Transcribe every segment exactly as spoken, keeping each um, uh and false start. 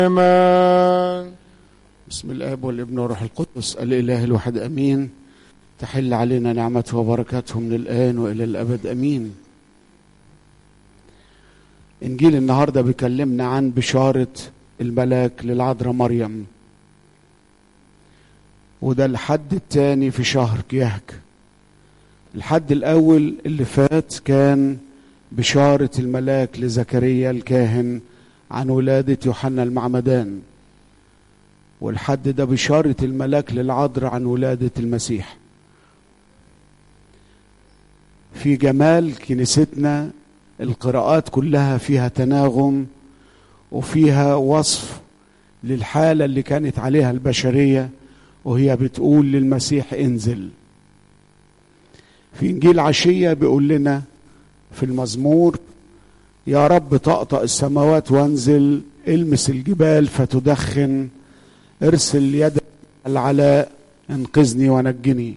آمين. بسم الآب والابن والروح القدس الإله الواحد أمين. تحل علينا نعمته وبركاته من الآن وإلى الأبد أمين. إنجيل النهاردة بيكلمنا عن بشارة الملاك للعذراء مريم، وده الحد الثاني في شهر كيهك. الحد الأول اللي فات كان بشارة الملاك لزكريا الكاهن عن ولادة يوحنا المعمدان، والحد ده بشارة الملاك للعذراء عن ولادة المسيح. في جمال كنيستنا القراءات كلها فيها تناغم وفيها وصف للحالة اللي كانت عليها البشرية، وهي بتقول للمسيح انزل. في إنجيل عشية بيقول لنا في المزمور: يا رب طأطأ السماوات وانزل، المس الجبال فتدخن، ارسل يدك العلاء، انقذني ونجني.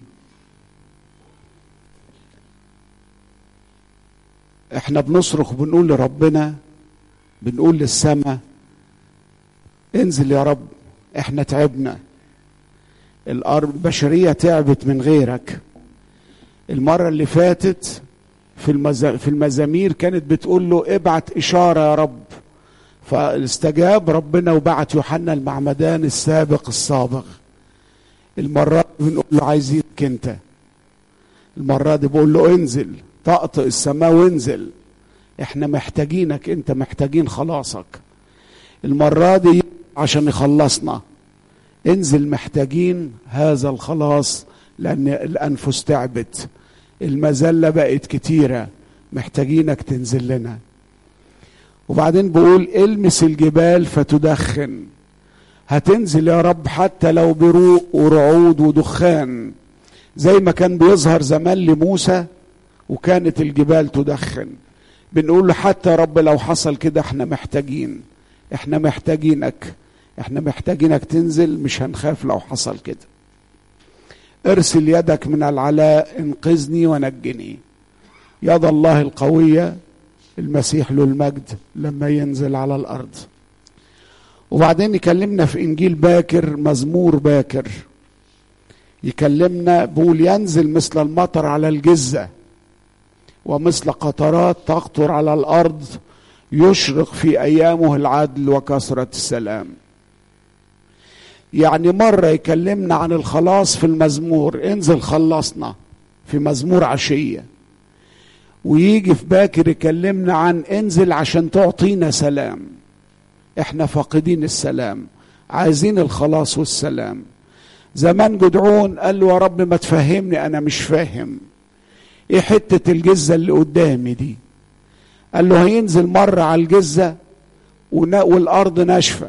احنا بنصرخ بنقول لربنا، بنقول للسماء انزل يا رب، احنا تعبنا، الارض البشرية تعبت من غيرك. المرة اللي فاتت في المز... في المزامير كانت بتقول له ابعت اشارة يا رب، فاستجاب ربنا وبعت يوحنا المعمدان السابق السابق. المرة دي بنقول له عايزينك انت، المرة دي بقول له انزل طأطئ السماء وانزل، احنا محتاجينك انت، محتاجين خلاصك. المرة دي عشان يخلصنا، انزل، محتاجين هذا الخلاص لأن الأنفس تعبت، المذلة بقت كتيرة، محتاجينك تنزل لنا. وبعدين بقول المس الجبال فتدخن، هتنزل يا رب حتى لو بروق ورعود ودخان، زي ما كان بيظهر زمان لموسى وكانت الجبال تدخن. بنقول له حتى يا رب لو حصل كده احنا محتاجين، احنا محتاجينك، احنا محتاجينك تنزل، مش هنخاف لو حصل كده. ارسل يدك من العلاء، انقذني ونجني. يد الله القوية، المسيح له المجد لما ينزل على الأرض. وبعدين يكلمنا في إنجيل باكر، مزمور باكر يكلمنا بقول ينزل مثل المطر على الجزة ومثل قطرات تقطر على الأرض، يشرق في أيامه العدل وكثرة السلام. يعني مرة يكلمنا عن الخلاص في المزمور انزل خلصنا في مزمور عشية، ويجي في باكر يكلمنا عن انزل عشان تعطينا سلام. احنا فاقدين السلام، عايزين الخلاص والسلام. زمان جدعون قال له يا رب ما تفهمني، انا مش فاهم ايه حتة الجزة اللي قدامي دي. قال له هينزل مرة على الجزة والارض ناشفة،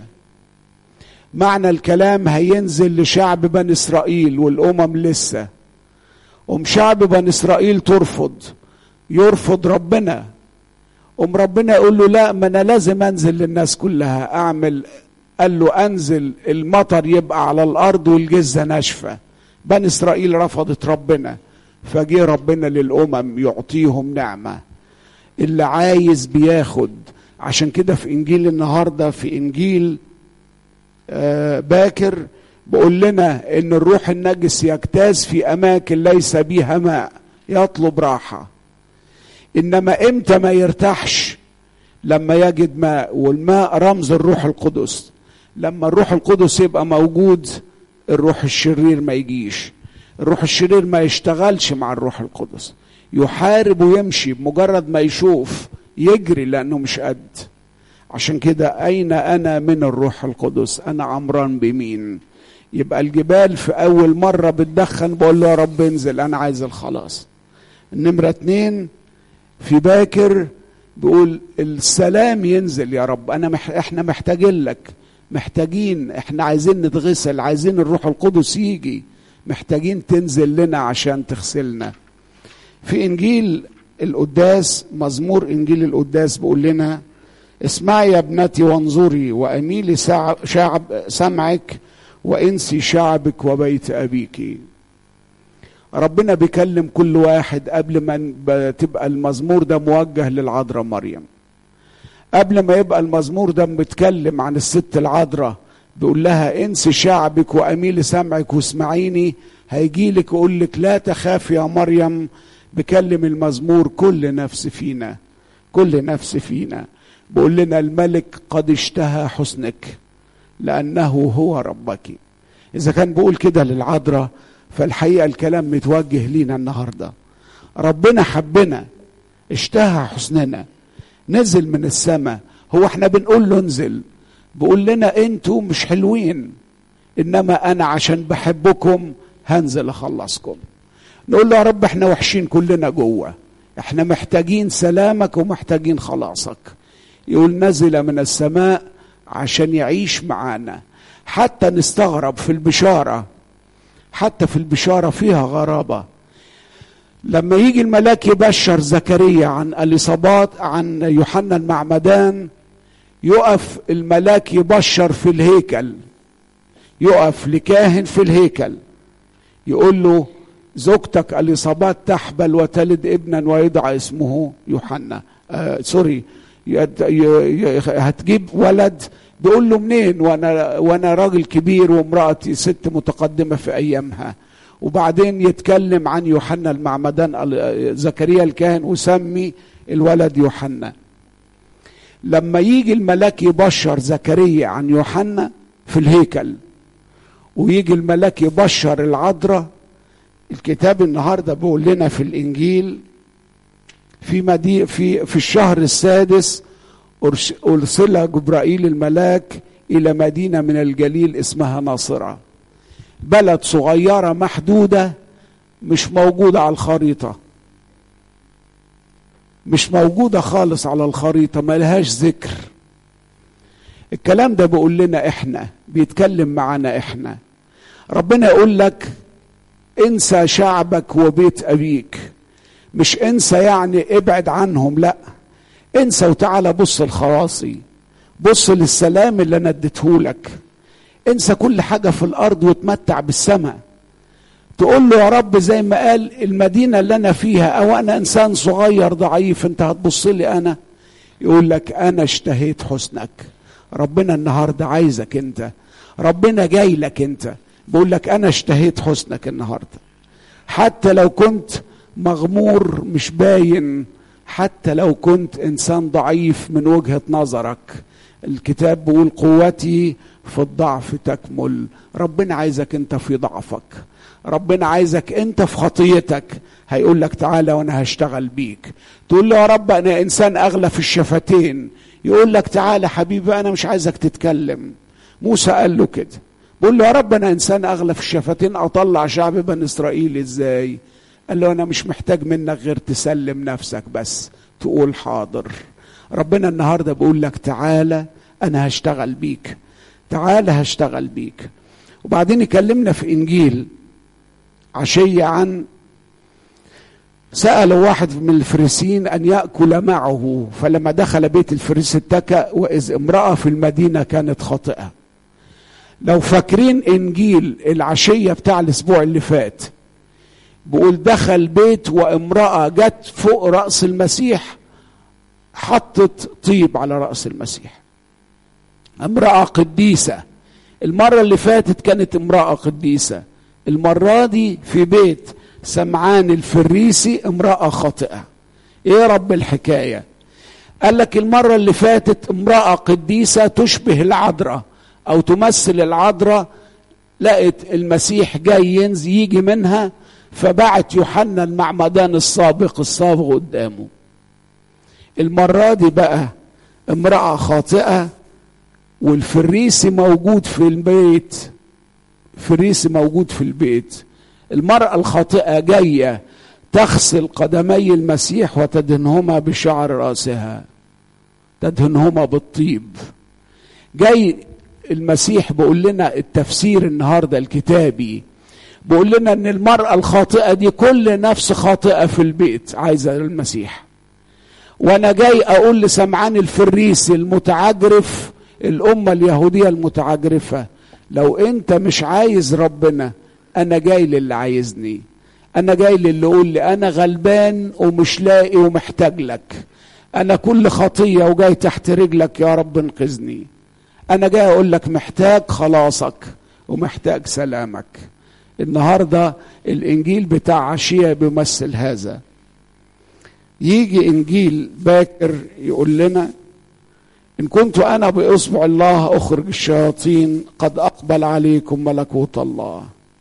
معنى الكلام هينزل لشعب بني اسرائيل والامم لسه، ام شعب بني اسرائيل ترفض، يرفض ربنا، ام ربنا يقول له لا، ما انا لازم انزل للناس كلها اعمل. قال له انزل المطر يبقى على الارض والجزة ناشفة. بني اسرائيل رفضت ربنا، فجي ربنا للامم يعطيهم نعمة. اللي عايز بياخد. عشان كده في انجيل النهاردة، في انجيل آه باكر بقول لنا ان الروح النجس يجتاز في اماكن ليس بيها ماء، يطلب راحة. انما امتى ما يرتاحش؟ لما يجد ماء، والماء رمز الروح القدس. لما الروح القدس يبقى موجود الروح الشرير ما يجيش، الروح الشرير ما يشتغلش مع الروح القدس، يحارب ويمشي بمجرد ما يشوف يجري لانه مش قد. عشان كده اين انا من الروح القدس؟ انا عمران بمين؟ يبقى الجبال في اول مرة بتدخن بقول له يا رب انزل، انا عايز الخلاص. النمرة اتنين في باكر بيقول السلام ينزل يا رب، انا مح... احنا محتاجين لك، محتاجين، احنا عايزين نتغسل، عايزين الروح القدس يجي، محتاجين تنزل لنا عشان تغسلنا. في انجيل القداس، مزمور انجيل القداس بيقول لنا اسمعي يا ابنتي وانظري، واميلي شعب سمعك، وانسي شعبك وبيت ابيك. ربنا بيكلم كل واحد قبل ما تبقى المزمور ده موجه للعذراء مريم. قبل ما يبقى المزمور ده بيتكلم عن الست العذراء بيقول لها انسي شعبك واميلي سمعك واسمعيني، هيجي لك يقول لك لا تخاف يا مريم. بكلم المزمور كل نفس فينا، كل نفس فينا. بيقول لنا الملك قد اشتهى حسنك لانه هو ربك. اذا كان بيقول كده للعذراء، فالحقيقه الكلام متوجه لينا النهارده. ربنا حبنا، اشتهى حسننا، نزل من السماء. هو احنا بنقول له انزل، بيقول لنا انتوا مش حلوين، انما انا عشان بحبكم هنزل اخلصكم. نقول له يا رب احنا وحشين كلنا جوه، احنا محتاجين سلامك ومحتاجين خلاصك. يقول نزل من السماء عشان يعيش معانا. حتى نستغرب في البشارة، حتى في البشارة فيها غرابة. لما يجي الملاك يبشر زكريا عن اليصابات عن يوحنا المعمدان، يقف الملاك يبشر في الهيكل، يقف لكاهن في الهيكل يقول له زوجتك اليصابات تحبل وتلد ابنا ويدعى اسمه يوحنا. آه سوري هتجيب ولد. بيقول له منين وانا وانا راجل كبير وامرأتي ست متقدمة في ايامها. وبعدين يتكلم عن يوحنا المعمدان زكريا الكاهن وسمي الولد يوحنا. لما يجي الملاك يبشر زكريا عن يوحنا في الهيكل، ويجي الملاك يبشر العذراء، الكتاب النهارده بيقول لنا في الانجيل في مدي في في الشهر السادس ارسل جبرائيل الملاك الى مدينه من الجليل اسمها ناصره، بلد صغيره محدوده مش موجوده على الخريطه، مش موجوده خالص على الخريطه، ما لهاش ذكر. الكلام ده بيقول لنا احنا، بيتكلم معانا احنا. ربنا يقول لك انسى شعبك وبيت ابيك، مش انسى يعني ابعد عنهم، لا انسى وتعالى بص لخلاصي، بص للسلام اللي انا اديتهولك، انسى كل حاجه في الارض وتمتع بالسماء. تقول له يا رب زي ما قال المدينه اللي انا فيها، او انا انسان صغير ضعيف انت هتبص لي انا؟ يقول لك انا اشتهيت حسنك. ربنا النهارده عايزك انت، ربنا جاي لك انت، بقول لك انا اشتهيت حسنك النهارده. حتى لو كنت مغمور مش باين، حتى لو كنت انسان ضعيف من وجهة نظرك، الكتاب بيقول قوتي في الضعف تكمل. ربنا عايزك انت في ضعفك، ربنا عايزك انت في خطيتك. هيقول لك تعالى وانا هشتغل بيك. تقول له يا رب انا انسان اغلى في الشفتين، يقول لك تعالى حبيبي انا مش عايزك تتكلم. موسى قال له كده، بقول له يا رب انا انسان اغلى في الشفتين، اطلع شعب بني اسرائيل ازاي؟ قال له انا مش محتاج منك غير تسلم نفسك بس، تقول حاضر. ربنا النهارده بيقول لك تعالى انا هشتغل بيك، تعالى هشتغل بيك. وبعدين يكلمنا في انجيل عشية عن سأل واحد من الفريسيين ان يأكل معه، فلما دخل بيت الفريسي اتكأ واذ امرأة في المدينة كانت خاطئة. لو فاكرين انجيل العشية بتاع الاسبوع اللي فات، بقول دخل بيت وامرأة جت فوق رأس المسيح حطت طيب على رأس المسيح، امرأة قديسة. المرة اللي فاتت كانت امرأة قديسة، المرة دي في بيت سمعان الفريسي امرأة خاطئة. ايه رب الحكاية؟ قال لك المرة اللي فاتت امرأة قديسة تشبه العذراء او تمثل العذراء، لقت المسيح جاي ينزل يجي منها، فبعت يوحنا المعمدان السابق الصابغ قدامه. المرة دي بقى امرأة خاطئة والفريسي موجود في البيت، فريسي موجود في البيت. المرأة الخاطئة جاية تغسل قدمي المسيح وتدهنهما بشعر رأسها، تدهنهما بالطيب. جاي المسيح بيقول لنا التفسير النهاردة الكتابي، بيقول لنا ان المرأة الخاطئة دي كل نفس خاطئة في البيت عايزة المسيح. وانا جاي اقول لسمعان الفريسي المتعجرف، الامة اليهودية المتعجرفة، لو انت مش عايز ربنا انا جاي للي عايزني، انا جاي للي يقول لي انا غلبان ومش لاقي ومحتاج لك، انا كل خطية وجاي تحت رجلك يا رب انقذني. انا جاي اقول لك محتاج خلاصك ومحتاج سلامك. النهاردة الانجيل بتاع عشية بيمثل هذا. يجي انجيل باكر يقول لنا ان كنت انا باصبع الله اخرج الشياطين قد اقبل عليكم ملكوت الله.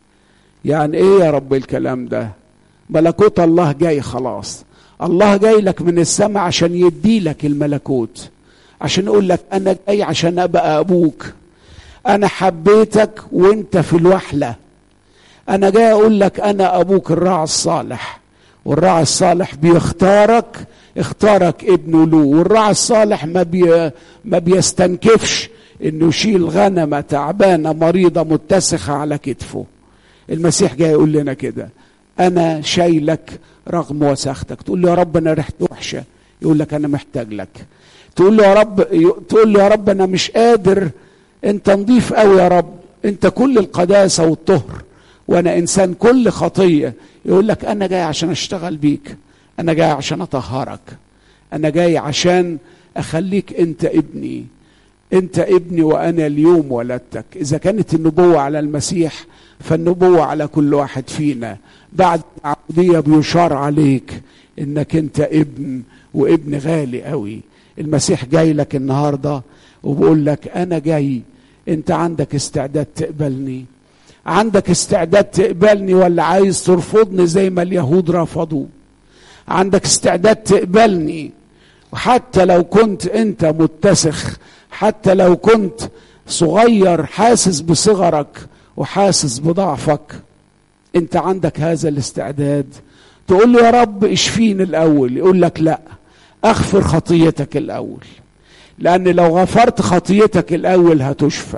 يعني ايه يا رب الكلام ده؟ ملكوت الله جاي خلاص. الله جاي لك من السماء عشان يدي لك الملكوت، عشان يقول لك انا جاي عشان ابقى ابوك. انا حبيتك وانت في الوحلة. انا جاي اقول لك انا ابوك الراعي الصالح، والراعي الصالح بيختارك، اختارك ابنه له. والراعي الصالح ما بي ما بيستنكفش انه يشيل غنمة تعبانة مريضة متسخة على كتفه. المسيح جاي يقول لنا كده، انا شايلك رغم وساختك. تقول له يا رب انا ريحتي وحشة، يقول لك انا محتاج لك. تقول له يا رب تقول له يا رب انا مش قادر، انت نضيف قوي يا رب، انت كل القداسة والطهر وانا انسان كل خطية. يقول لك انا جاي عشان اشتغل بيك، انا جاي عشان اطهرك، انا جاي عشان اخليك انت ابني، انت ابني وانا اليوم ولدتك. اذا كانت النبوة على المسيح فالنبوة على كل واحد فينا. بعد العبودية بيشار عليك انك انت ابن، وابن غالي قوي. المسيح جاي لك النهاردة وبقول لك انا جاي، انت عندك استعداد تقبلني؟ عندك استعداد تقبلني ولا عايز ترفضني زي ما اليهود رفضوا؟ عندك استعداد تقبلني وحتى لو كنت انت متسخ، حتى لو كنت صغير حاسس بصغرك وحاسس بضعفك، انت عندك هذا الاستعداد؟ تقول له يا رب اشفيني الاول، يقول لك لا، اغفر خطيتك الاول، لان لو غفرت خطيتك الاول هتشفى.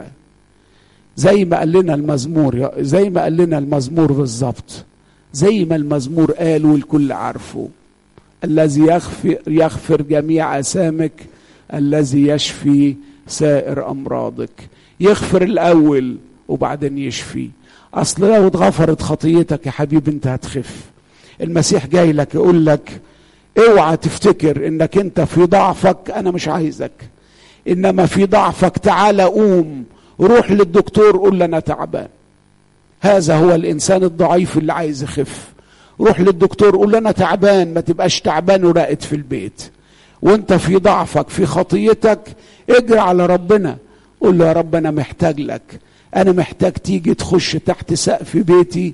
زي ما قال لنا المزمور، زي ما قال لنا المزمور بالظبط، زي ما المزمور قال والكل عارفه، الذي يغفر, يغفر جميع آثامك، الذي يشفي سائر أمراضك. يغفر الأول وبعدين يشفي. أصل لو اتغفرت خطيتك يا حبيبي انت هتخف. المسيح جاي لك يقول لك اوعى تفتكر انك انت في ضعفك انا مش عايزك، انما في ضعفك تعال قوم روح للدكتور قول له انا تعبان. هذا هو الانسان الضعيف اللي عايز يخف. روح للدكتور قول له انا تعبان، ما تبقاش تعبان وراقد في البيت. وانت في ضعفك في خطيتك اجري على ربنا، قول له يا رب انا محتاج لك، انا محتاج تيجي تخش تحت سقف بيتي،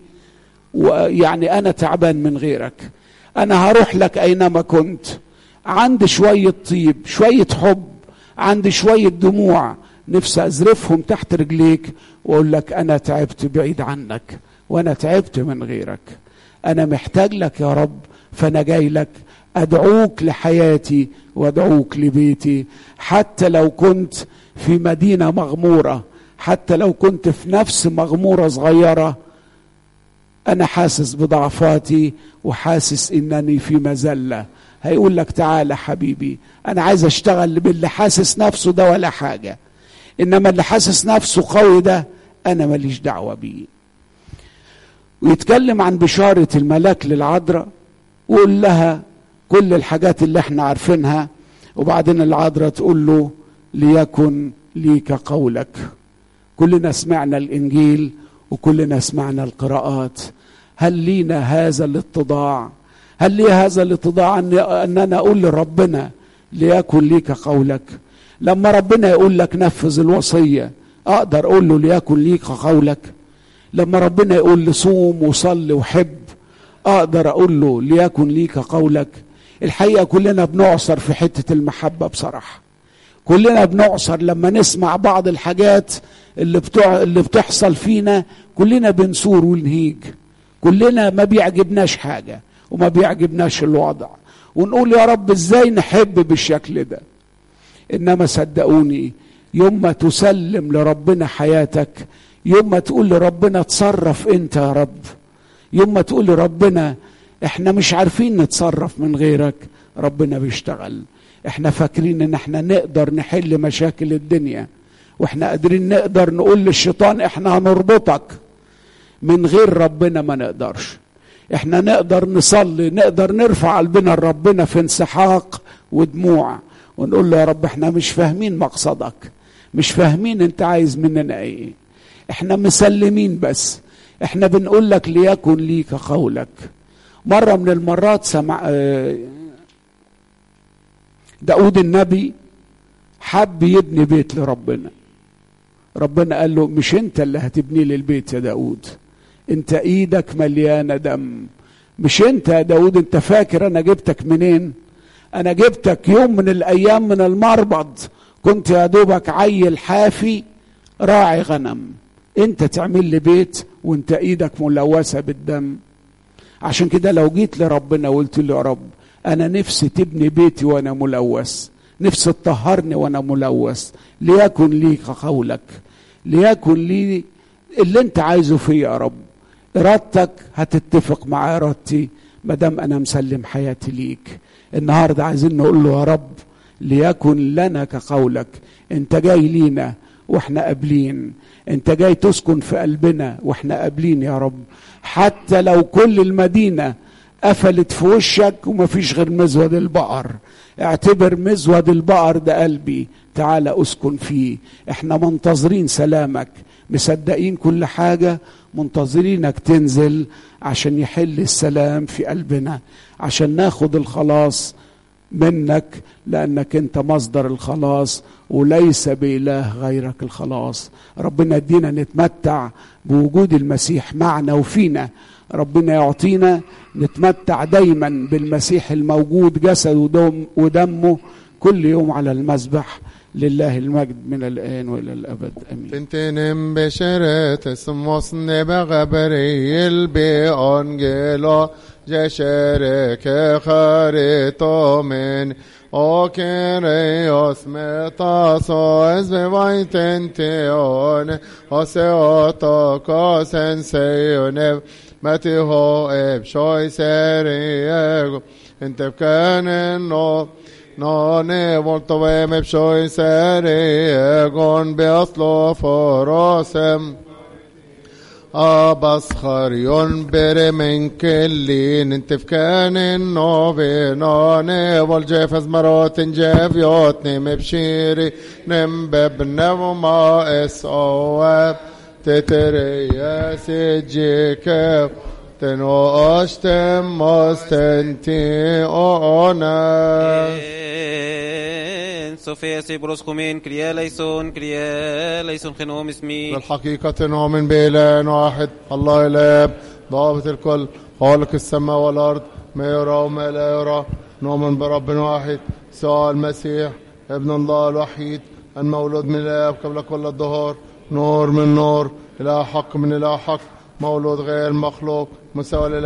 ويعني انا تعبان من غيرك. انا هروح لك اينما كنت، عندي شوية طيب، شوية حب، عندي شوية دموع نفسي ازرفهم تحت رجليك، واقول لك انا تعبت بعيد عنك وانا تعبت من غيرك. انا محتاج لك يا رب، فانا جاي لك ادعوك لحياتي وادعوك لبيتي. حتى لو كنت في مدينة مغمورة، حتى لو كنت في نفس مغمورة صغيرة، انا حاسس بضعفاتي وحاسس انني في مذلة. هيقول لك تعالى حبيبي، انا عايز اشتغل باللي حاسس نفسه ده ولا حاجة، انما اللي حاسس نفسه قوي ده انا ماليش دعوة بيه. ويتكلم عن بشارة الملاك للعذراء ويقول لها كل الحاجات اللي احنا عارفينها، وبعدين العذراء تقول له ليكن ليك قولك. كلنا سمعنا الانجيل وكلنا سمعنا القراءات. هل لينا هذا الاتضاع؟ هل لي هذا الاتضاع ان ان انا اقول لربنا ليكن ليك قولك؟ لما ربنا يقول لك نفذ الوصية اقدر اقول له ليكن ليك قولك؟ لما ربنا يقول لي صوم وصلي وحب اقدر اقول له ليكن ليك قولك؟ الحقيقة كلنا بنعصر في حتة المحبة بصراحة. كلنا بنعصر لما نسمع بعض الحاجات اللي بتوع اللي بتحصل فينا، كلنا بنسور ونهيج، كلنا ما بيعجبناش حاجة وما بيعجبناش الوضع، ونقول يا رب ازاي نحب بالشكل ده. انما صدقوني يوم ما تسلم لربنا حياتك، يوم ما تقول لربنا تصرف انت يا رب، يوم ما تقول لربنا احنا مش عارفين نتصرف من غيرك، ربنا بيشتغل. احنا فاكرين ان احنا نقدر نحل مشاكل الدنيا، واحنا قادرين نقدر نقول للشيطان احنا هنربطك. من غير ربنا ما نقدرش. احنا نقدر نصلي، نقدر نرفع قلبنا لربنا في انسحاق ودموع، ونقول له يا رب احنا مش فاهمين مقصدك، مش فاهمين انت عايز مننا ايه، احنا مسلمين، بس احنا بنقول لك ليكن ليك قولك. مرة من المرات سمع داود النبي حب يبني بيت لربنا. ربنا قال له مش انت اللي هتبني لي البيت يا داود، انت ايدك مليانة دم. مش انت يا داود، انت فاكر انا جبتك منين؟ انا جبتك يوم من الايام من المربض، كنت يا دوبك عيل حافي راعي غنم، انت تعمل لي بيت وانت ايدك ملوثة بالدم. عشان كده لو جيت لربنا وقلت له يا رب انا نفسي تبني بيتي وانا ملوث، نفسي تطهرني وانا ملوث، ليكن لي قولك، ليكن لي اللي انت عايزه فيا يا رب، ارادتك هتتفق مع ارادتي ما دام انا مسلم حياتي ليك. النهارده عايزين نقول له يا رب ليكن لنا كقولك. انت جاي لينا واحنا قابلين، انت جاي تسكن في قلبنا واحنا قابلين يا رب. حتى لو كل المدينة قفلت في وشك ومفيش غير مزود البقر، اعتبر مزود البقر ده قلبي، تعال اسكن فيه. احنا منتظرين سلامك، مصدقين كل حاجة، منتظرينك تنزل عشان يحل السلام في قلبنا، عشان ناخد الخلاص منك، لأنك انت مصدر الخلاص وليس بإله غيرك الخلاص. ربنا يدينا نتمتع بوجود المسيح معنا وفينا، ربنا يعطينا نتمتع دايما بالمسيح الموجود جسد ودمه كل يوم على المذبح. لله المجد من الآن وإلى الأبد أمين. تنتنم بشرت اسموس نبغبريل بأنجلا جشرك خارطو من اوكريوس متاسوز بوايتن تيون وسيوتو كوسن سيونب متيهو ابشوي سريغو انت بكان النو نوني voltove me pshoj seri egon beaslo forosem Abbas خاريون بر من كلين انت في كان النوبيناني والجيفز مرات جافيوتني مبشيري نمبب نوما اس اواب تتريا سجيك تنو اشتم مستنتي اونا سوفيا سيبروس كومين كريا ليسون كريا ليسون خنوم اسمي. بالحقيقة نؤمن بإله واحد الله الآب ضابط الكل خالق السماء والأرض ما يرى وما لا يرى. نؤمن برب واحد يسوع المسيح ابن الله الوحيد المولود من الآب قبل كل الدهور، نور من نور، إله حق من إله حق، مولود غير مخلوق، مساوي